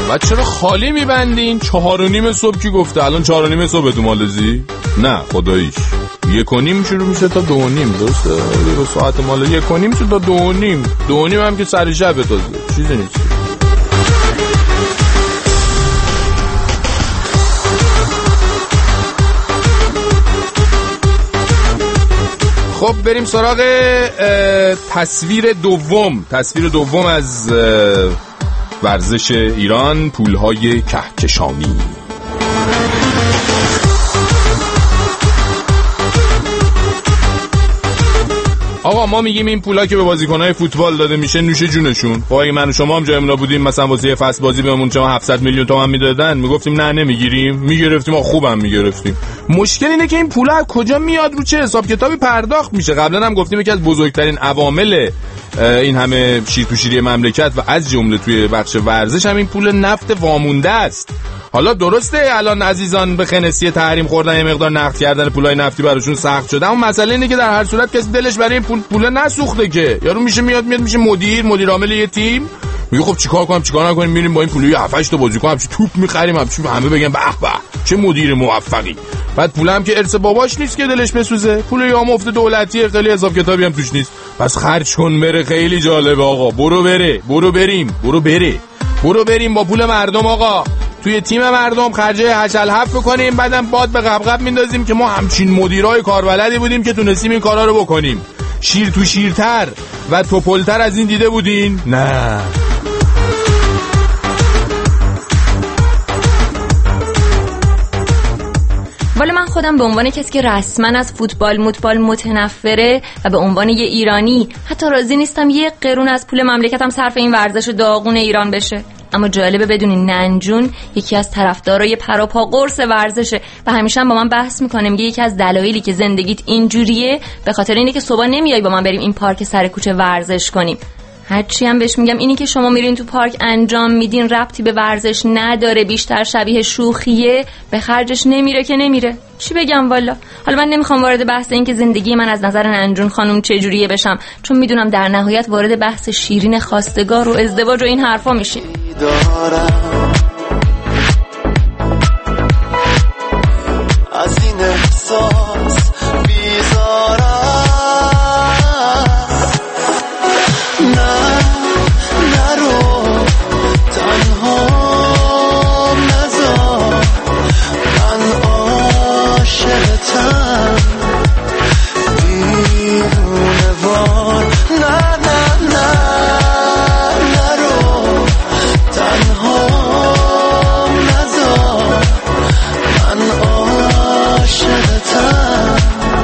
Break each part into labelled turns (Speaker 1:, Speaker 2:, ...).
Speaker 1: و چرا خالی میبندین؟ 4:30 صبح کی گفته؟ الان 4:30 صبح تو مالزی؟ نه خداییش 1:30 شروع میشه تا 2:30. درسته؟ یه ساعت مال 1:30 میشه تا 2:30. 2:30 هم که سر شب تازه چیزی نیست. خب بریم سراغ تصویر دوم از ورزش ایران، پولهای کهکشانی. آقا ما میگیم این پولا که به بازیکن‌های فوتبال داده میشه نوش جونشون. خب اگه من و شما هم جایمون بودیم مثلا واسه فصل بازی بهمون چما 700 میلیون تومان میدادن میگفتیم نه نمیگیریم، میگرفتیم. خوبم میگرفتیم. مشکل اینه که این پولا از کجا میاد، رو چه حساب کتابی پرداخت میشه. قبلا هم گفتیم یکی از بزرگترین عوامل این همه شیر تو شیری مملکت و از جمله توی بخش ورزش هم این پول نفت وامونده است. حالا درسته الان عزیزان به خنثی تحریم خوردن یه مقدار نقد کردن پولای نفتی براشون سخت شده، اما مسئله اینه که در هر صورت کسی دلش برای این پول نسوخته که. یارو میاد میشه مدیر عامل یه تیم، میگه خب چیکار کنم چیکار نکنیم، میریم با این پول 7-8 تا بازیکن همش توپ می‌خریم، همه بگن به به چه مدیر موفقی. بعد پولم که ارث باباش نیست که دلش بسوزه، پول یا مفت دولتیه، خیلی حساب کتابی هم توش نیست. پس خرج کن بره، خیلی جالبه آقا. برو بریم با پول مردم آقا توی تیم مردم خرجه هشل هفت بکنیم، بعدم باد به قبقب میندازیم که ما همچین مدیرای کاربلدی بودیم که تونستیم این کارا رو بکنیم. شیر تو شیرتر و توپلتر از این دیده بودین؟ نه.
Speaker 2: ولی من خودم به عنوان کسی که رسما از فوتبال متنفره و به عنوان یه ایرانی حتی راضی نیستم یه قرون از پول مملکتم صرف این ورزش داغون ایران بشه. اما جالبه بدونین ننجون یکی از طرفدارای پروپا قرص ورزشه و همیشه هم با من بحث میکنه، میگه یکی از دلایلی که زندگیت اینجوریه به خاطر اینه که صبح نمیای با من بریم این پارک سر کوچه ورزش کنیم. هرچی هم بهش میگم اینی که شما میرین تو پارک انجام میدین ربطی به ورزش نداره، بیشتر شبیه شوخیه، به خرجش نمیره که نمیره. چی بگم والا. حالا من نمیخوام وارد بحث این که زندگی من از نظر ننجون خانم چجوریه بشم، چون میدونم در نهایت وارد بحث شیرین خواستگار و ازدواج و این حرفا میشیم. از این احساس بیزارم، نرو تنها نذار، من عاشقتم دیوونه وار، نرو تنها نذار، من عاشقتم.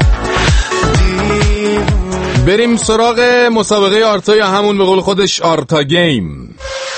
Speaker 1: بریم سراغ مسابقه آرتا یا همون به قول خودش آرتا گیم.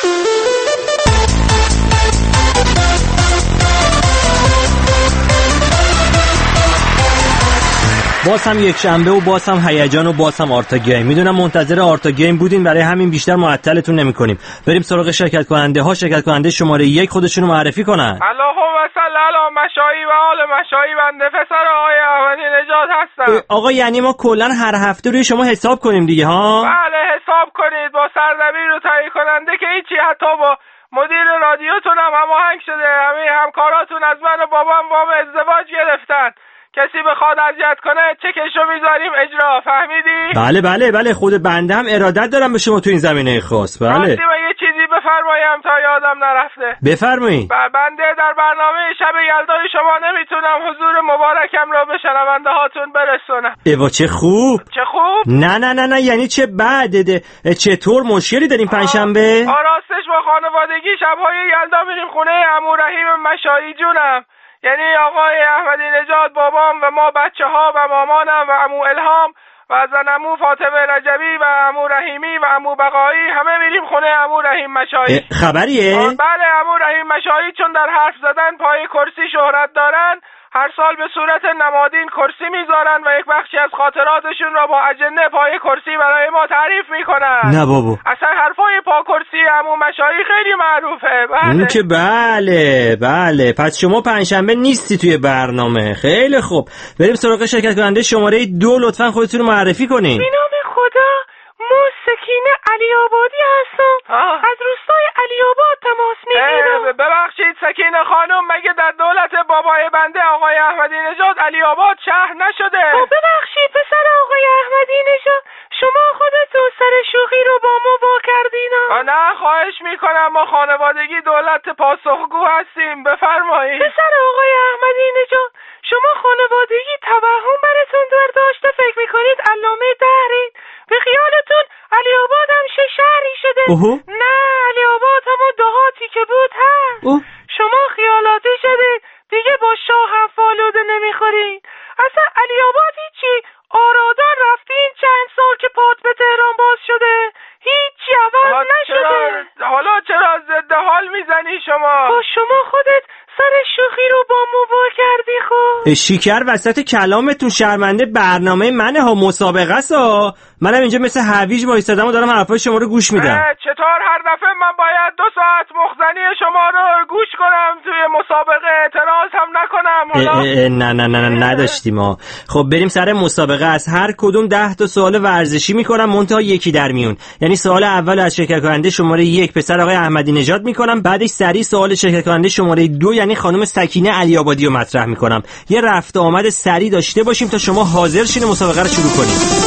Speaker 3: باز هم یک شنبه و باز هم هیجان و باز هم آرتا گیم. میدونم منتظر آرتا گیم بودین، برای همین بیشتر معطلتون نمی‌کنیم. بریم سراغ شرکت کننده شماره 1 خودشونو معرفی کنن.
Speaker 4: اللهم صل علی مشایی و آل مشایی. بنده پسر آقای احمدی نژاد هستم.
Speaker 3: آقا یعنی ما کلا هر هفته روی شما حساب کنیم دیگه ها؟
Speaker 4: بله حساب کنید با سردبیر و تهیه کننده که هیچی، حتی با مدیر رادیوتون هم هماهنگ شده. همه همکاراتون از من و بابام وام ازدواج گرفتن. کسی بخواد اذیت کنه چکشو میذاریم اجرا، فهمیدی؟
Speaker 3: بله خود بنده هم ارادت دارم به شما تو این زمینه خاص. بله
Speaker 4: راستی من یه چیزی بفرمایم تا یادم نرفته.
Speaker 3: بفرمایید.
Speaker 4: بنده در برنامه شب یلدای شما نمیتونم حضور مبارکم را به شنونده هاتون برسونم.
Speaker 3: ایوا چه خوب. نه یعنی چه بعد چطور مشکلی داریم پنجشنبه؟
Speaker 4: راستش با خانوادگی شبهای یلدا میریم خونه عمو رحیم مشایی جونم، یعنی آقای احمدی نژاد بابام و ما بچه‌ها و مامانم و عمو الهام و زن عمو فاطمه رجبی و عمو رحیمی و عمو بقایی همه میریم خونه عمو رحیم مشایی.
Speaker 3: خبریه؟
Speaker 4: بله عمو رحیم مشایی چون در حرف زدن پای کرسی شهرت دارن، هر سال به صورت نمادین کرسی میذارن و یک بخشی از خاطراتشون را با اجنه پای کرسی برای ما تعریف میکنن.
Speaker 3: نه بابا.
Speaker 4: اصلا حرفای پا کرسی عمو مشایی خیلی معروفه.
Speaker 3: اون که بله. پس شما پنجشنبه نیستی توی برنامه. خیلی خوب. بریم سراغ شرکت کننده شماره 2. لطفاً خودتون رو معرفی کنین.
Speaker 5: به نام خدا، ما سکینه علی آبادی هستم. از روستای علی آباد تماس میگیرم.
Speaker 4: سکینه خانم مگه در دولت بابای بنده آقای احمدی نژاد علی آباد شهر نشده؟
Speaker 5: ببخشید پسر آقای احمدی نژاد، شما خودتون سر شوخی رو با ما وا کردین.
Speaker 4: نه خواهش میکنم، ما خانوادگی دولت پاسخگو هستیم، بفرمایید.
Speaker 5: پسر آقای احمدی نژاد، شما خانوادگی توهم براتون داشته فکر میکنید علامه دهرید؟ به خیالتون علی آباد هم شهری شده؟ نه، علی آباد همون دهاتی که بود هست. شما خیالاتی شدید دیگه، با شاه هم فالوده نمیخورین. اصلا علی آباد هیچی، آرادان رفتین چند سال که پات به تهران باز شده، هیچی عوض نشده.
Speaker 4: حالا چرا ضد حال میزنی شما؟
Speaker 5: شما خودت سر شوخی رو با مو کردی. خب
Speaker 3: شیکر وسط کلامتون شرمنده برنامه منه ها، مسابقه سا. منم اینجا مثل هویج وایسادم و دارم حرفای شما رو گوش میدم.
Speaker 4: چطور هر دفعه من باید 2 ساعت مخزنی شما رو گوش کنم توی مسابقه، اعتراض هم نکنم؟
Speaker 3: نه نداشتیم ها. خب بریم سر مسابقه. از هر کدوم 10 تا سوال ورزشی میکنم، منتها یکی در میون. یعنی سوال اول از شرکت کننده شماره 1 پسر آقای احمدی نژاد میکنم، بعدش سریع سوال شرکت کننده شماره 2 یعنی خانم سکینه علی آبادی رو مطرح میکنم. یه رفت آمد سریع داشته باشیم تا شما حاضر شین مسابقه رو شروع کنیم.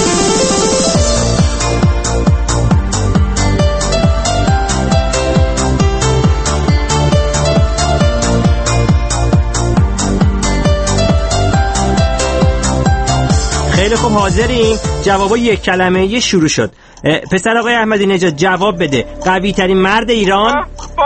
Speaker 3: خیلی خوب، حاضرین؟ جوابا یک کلمه یه شروع شد. پسر آقای احمدی نژاد جواب بده. قوی ترین مرد ایران؟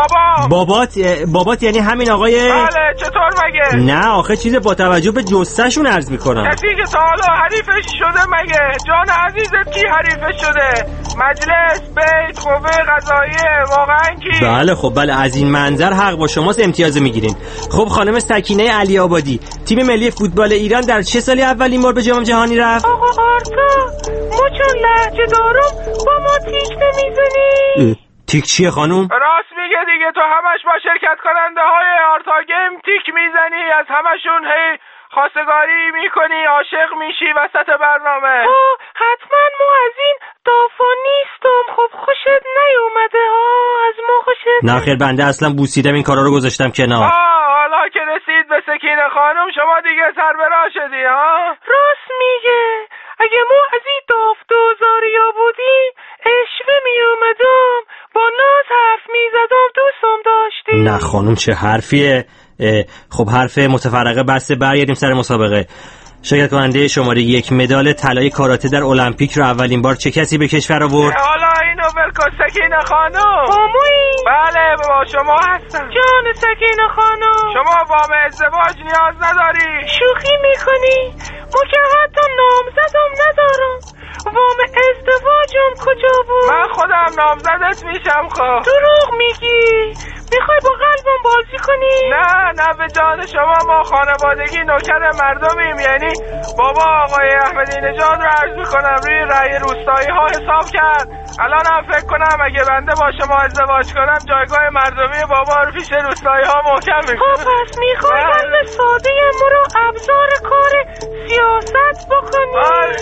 Speaker 3: بابات یعنی همین آقای؟
Speaker 4: بله. چطور مگه؟
Speaker 3: نه آخه چیز با توجه به جثه‌شون عرض میکنم.
Speaker 4: کسی که تا حالا حریفش شده مگه؟ جان عزیزت کی حریفش شده؟ مجلس، بیت، قوه قضاییه، واقعا کی؟
Speaker 3: بله خب بله، از این منظر حق با شماست، امتیاز میگیرین. خب خانم سکینه علی آبادی، تیم ملی فوتبال ایران در چه سالی اولین بار به جام جهانی رفت؟
Speaker 5: آقا آرتا، ما چون لهجه دارم با ما تیک نمیزنی؟
Speaker 3: تیک چیه خانوم؟
Speaker 4: راست میگه دیگه، تو همش با شرکت کننده های آرتا گیم تیک میزنی، از همشون هی خواستگاری میکنی، عاشق میشی وسط برنامه.
Speaker 5: حتما ما از این دافا نیستم. خب خوشت نیومده از ما خوشت؟
Speaker 3: نه خیر، بنده اصلا بوسیدم این کارا رو گذاشتم کنار.
Speaker 4: حالا که رسید به سکینه خانم شما دیگه سر به راه شدی ها؟
Speaker 5: راست میگه، اگه ما از این داف دوزاریا بودیم اشوه میومدم، با ناز حرف میزدم، دوستم داشتی.
Speaker 3: نه خانم چه حرفیه؟ خب حرف متفرقه بسته، برگردیم سر مسابقه. شرکت کننده شماره 1 مدال طلای کاراته در المپیک رو اولین بار چه کسی به کشور آورد؟
Speaker 4: حالا اینو ولکن سکینه خانم.
Speaker 5: آمویی؟
Speaker 4: بله با شما هستم.
Speaker 5: جان سکینه خانم،
Speaker 4: شما وام ازدواج نیاز نداری.
Speaker 5: شوخی میکنی؟ ما که حتی نامزدم ندارم. وام ازدواجم کجا بود؟
Speaker 4: من خودم نامزدت میشم. خب
Speaker 5: دروغ میگی؟ میخوای با قلبم بازی کنی؟
Speaker 4: نه به جان شما، ما خانوادگی نوکر مردمیم. یعنی بابا آقای احمدی نژاد رو عرض میکنم روی رأی روستایی ها حساب کرد. الان هم فکر کنم اگه بنده با شما ازدواج کنم جایگاه مردمی بابا رو پیش روستایی ها محکم میکنم.
Speaker 5: پس میخوای علم ساده ما رو ابزار کار سیاست بکنی؟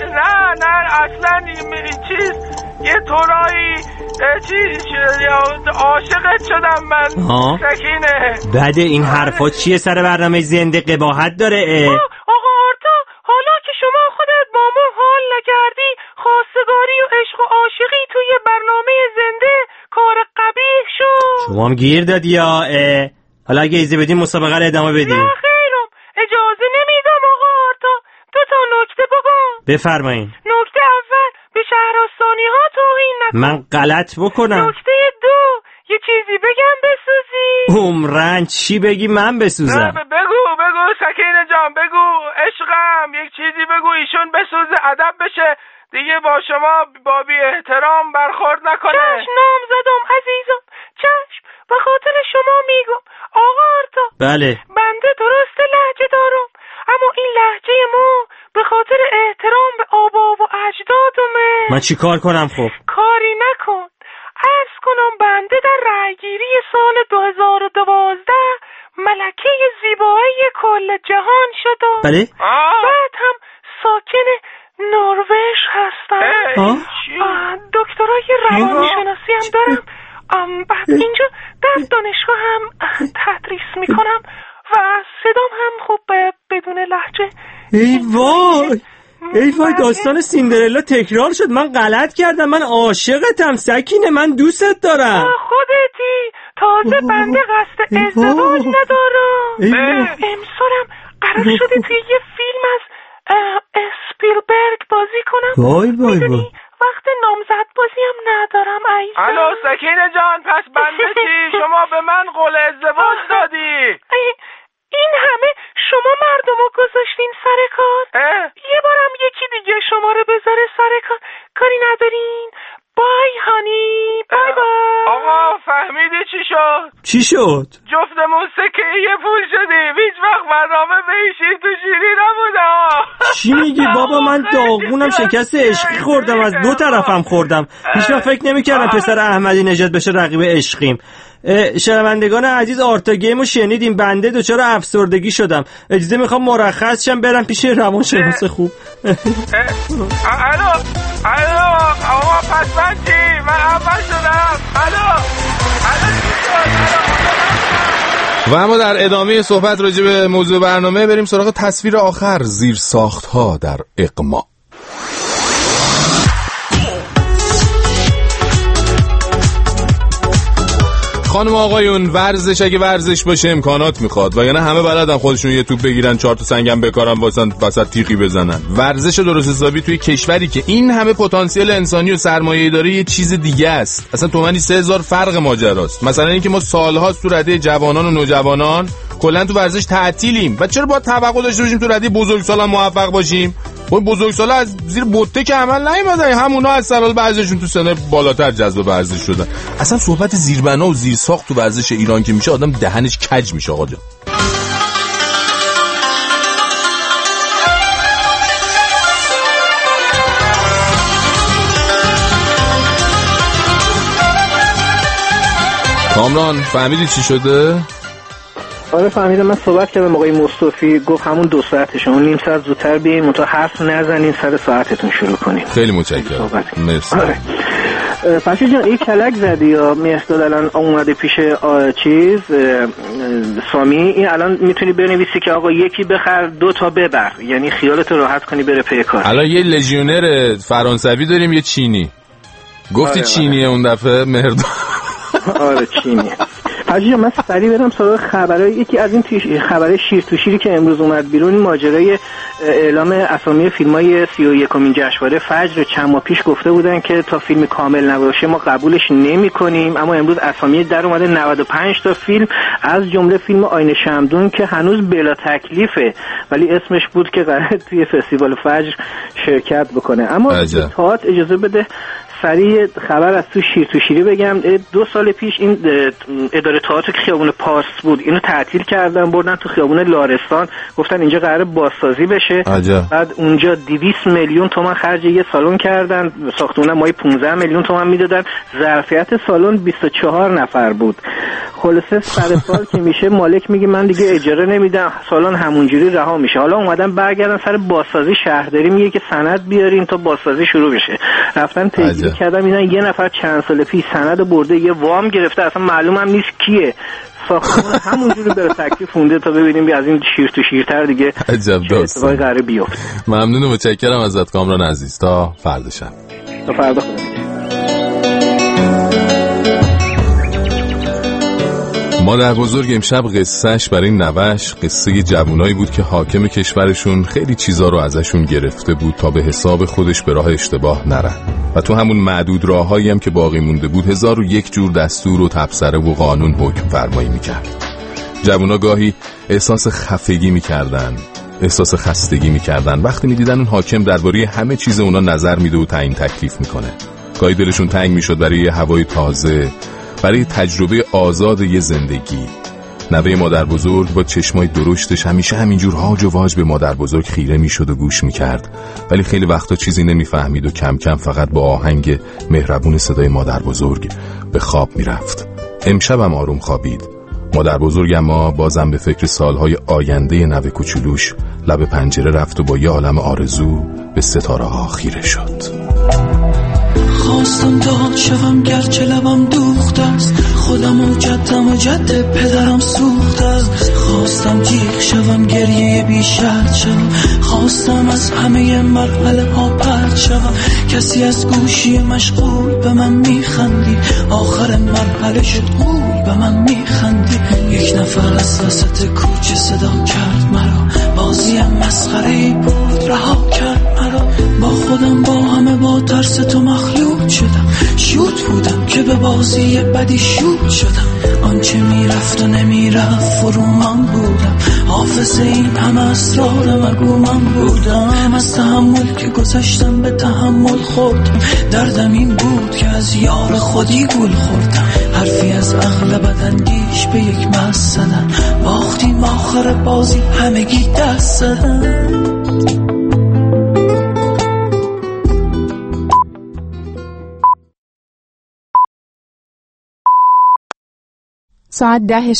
Speaker 4: نه اصلا چیز یه طورایی عاشقت شدم من. سکینه
Speaker 3: بعد این حرفا چیه سر برنامه زنده قباحت داره؟
Speaker 5: آقا آرتا، حالا که شما خودت با ما حال نکردی، خواستگاری و عشق و عاشقی توی برنامه زنده کار قبیح شد.
Speaker 3: شما هم گیر دادی یا؟ حالا اگه اجازه بدیم مسابقه رو ادامه بدیم.
Speaker 5: نه خیرم، اجازه نمیدم آقا آرتا. 2 تا نکته بگم.
Speaker 3: بفرمایین.
Speaker 5: نکته اول، به شهرستانی ها توهین نکن.
Speaker 3: من غلط بکنم.
Speaker 5: نکته 2، یه چیزی بگم بسوزی.
Speaker 3: عمرن چی بگی من بسوزم؟
Speaker 4: بگو سکینه جان، بگو عشقم، یک چیزی بگو ایشون بسوزه، ادب بشه دیگه، با شما با بی احترام برخورد نکنه.
Speaker 5: چشم نام زدم عزیزم، چشم، به خاطر شما میگم. آقا آرتا،
Speaker 3: بله
Speaker 5: بنده درست لهجه دارم، اما این لهجه ما به خاطر احترام به آبا و اجدادمه.
Speaker 3: من چی کار کنم خب؟
Speaker 5: کاری نکن. عرض کنم بنده در رأیگیری سال 2012 ملکه زیبایی کل جهان شدم.
Speaker 3: بله؟
Speaker 5: بعد هم ساکن نروژ هستم. دکترای روانشناسی هم دارم. بعد اینجا در دانشگاه هم تدریس میکنم و صدام هم خوب بدون لهجه.
Speaker 3: ای وای داستان سیندرلا تکرار شد. من غلط کردم. من عاشقتم سکینه. من دوستت دارم.
Speaker 5: خودتی. تازه بنده قصد ازدواج ندارم. امسالم قرار شده توی یه فیلم از اسپیلبرگ بازی کنم.
Speaker 3: وای
Speaker 5: وقت نامزد بازی هم ندارم عیزم.
Speaker 4: الو سکینه جان، پس بنده چی؟ شما به من قول ازدواج دادی.
Speaker 5: این همه شما مردمو گذاشتین سر کار. یه بارم یکی دیگه شما رو بذاره سر کار. کاری ندارین؟ بای هانی، بای بای.
Speaker 4: آقا فهمیدی چی شد؟ جفتمون سکه یه پول شدیم. هیچ وقت برنامه به این شیر تو شیری نبوده.
Speaker 3: چی میگی بابا؟ من داغونم، شکست عشقی خوردم، از دو طرفم خوردم. هیچ وقت فکر نمی‌کردم پسر احمدی نژاد بشه رقیب عشقیم. شنوندگان عزیز، آرتا گیمو شنیدیم. بنده دچار افسردگی شدم. اجازه میخوام مرخص شم برم پیش روانشناس خوب.
Speaker 4: الو آقا پس من چی؟ من اول شدم. الو
Speaker 1: و اما در ادامه صحبت راجع به موضوع برنامه بریم سراغ تصویر آخر، زیرساخت‌ها در اقما. خانم آقایون، ورزش اگه ورزش باشه امکانات میخواد، وگرنه همه بلدن خودشون یه توپ بگیرن 4 تا سنگم بکارن وسط تیغی بزنن. ورزش درست حسابی توی کشوری که این همه پتانسیل انسانی و سرمایه‌ای داره یه چیز دیگه است. اصلا تومنی 3000 فرق ماجراست. مثلا اینکه ما سال‌هاست تو رده جوانان و نوجوانان کلا تو ورزش تعطیلیم و چرا باید توقع داشته باشیم تو رده بزرگسالان موفق باشیم؟ اون بزرگسالا از زیر بوته که عمل نیومدن، همونا از سرال بعضیشون تو سن بالاتر جذب ورزش شدن. اصلا صحبت زیربنا و زیرساخت تو ورزش ایران که میشه آدم دهنش کج میشه. آقا جان کامران فهمیدی چی شده؟
Speaker 6: آره فهمیدم. من صحبت کردم آقای مصطفی، گفت همون 2 ساعت شما نیم ساعت زودتر بیاین منتها حرف نزنین، سر ساعتتون شروع کنین.
Speaker 1: خیلی متشکرم. مرسی.
Speaker 6: آره. پاشو جان این کلک زدی یا مهرداد الان اومده پیش سامی، این الان میتونی بنویسی که آقا یکی بخر 2 تا ببر، یعنی خیالت راحت کنی بره پی کار.
Speaker 1: الان یه لژیونر فرانسوی داریم، یه چینی. گفتی آره چینیه اون دفعه مهرداد.
Speaker 6: آره چینیه. حاجی من سریع برم سراغ خبرای یکی از این خبرای شیر تو شیری که امروز اومد بیرون. ماجرای اعلام اسامی فیلمای 31مین جشنواره فجر چند ماه پیش گفته بودن که تا فیلم کامل نباشه ما قبولش نمی‌کنیم، اما امروز اسامی در اومده 95 تا فیلم، از جمله فیلم آینه شمدون که هنوز بلا تکلیفه ولی اسمش بود که قراره توی فستیوال فجر شرکت بکنه. اما تئاتر اجازه بده سریع خبر از تو شیر تو شیری بگم. 2 سال پیش این اداره تئاتر که خیابون پارس بود اینو تعطیل کردن، بردن تو خیابون لارستان، گفتن اینجا قراره بازسازی بشه. بعد اونجا 200 میلیون تومان خرج یه سالن کردن، ساختمون مای 15 میلیون تومان میدادن، ظرفیت سالن 24 نفر بود. خلاصه سر سال که میشه مالک میگه من دیگه اجاره نمیدم، سالن همونجوری رها میشه. حالا اومدن برگردن سر بازسازی، شهرداری میگه که سند بیارین تا بازسازی شروع بشه. رفتن پیگیری کردم اینا یه نفر چند سال پیش سند برده یه وام گرفته، اصلا معلوم هم نیست کیه. ساختمون همونجوری بره تکلیف فونده تا ببینیم از این شیر تو شیرتر دیگه
Speaker 1: عجب داستان
Speaker 6: قراره بیفته.
Speaker 1: ممنون و متشکرم ازت کامران عزیز. تا فردا شب.
Speaker 6: تا فردا خدا.
Speaker 1: مادر بزرگ امشب قصهش برای نوش قصه جوانایی بود که حاکم کشورشون خیلی چیزا رو ازشون گرفته بود تا به حساب خودش به راه اشتباه نرن و تو همون معدود راههایی هم که باقی مونده بود 1001 جور دستور و تبصره و قانون حکم فرمایی میکرد. جوانا گاهی احساس خفگی میکردن، احساس خستگی میکردن وقتی میدیدن اون حاکم درباره همه چیز اونا نظر میده و تعیین تکلیف میکنه. گاهی دلشون تنگ میشد برای هوای تازه، برای تجربه آزاد یه زندگی. نوه مادر بزرگ با چشمای درشتش همیشه همینجور هاج و واج به مادر بزرگ خیره میشد و گوش میکرد، ولی خیلی وقتا چیزی نمیفهمید و کم کم فقط با آهنگ مهربون صدای مادر بزرگ به خواب میرفت. امشبم آروم خوابید. مادر بزرگ اما بازم به فکر سالهای آینده نوه کوچولوش لب پنجره رفت و با یه عالم آرزو به ستاره ها خیره شد.
Speaker 7: خواستم داد شوم گرچه لبم دوخته است، خودم و جدم و جد پدرم سوخته است. خواستم جیغ شوم گریه بی شرط شوم، خواستم از همه مرحله ها پرت شوم. کسی از گوشی مشغول به من میخندی، آخر مرحله شد غول به من میخندی. یک نفر از وسط کوچه صدا کرد مرا، بازیم مسخره‌ای بود رها کرد مرا. با خودم با همه با ترس تو مخلوط شدم، شوت بودم که به بازی بدی شوت شدم. آنچه میرفت و نمیرفت فرومان بودم، حافظ این همه اسرار مگو من بودم. از تحمل که گذاشتم به تحمل خوردم، دردم این بود که از یار خودی گول خوردم. حرفی از عقل بداندیش به یک مست زدن، باختیم آخر بازی همگی دست زدن.
Speaker 8: ساعت 10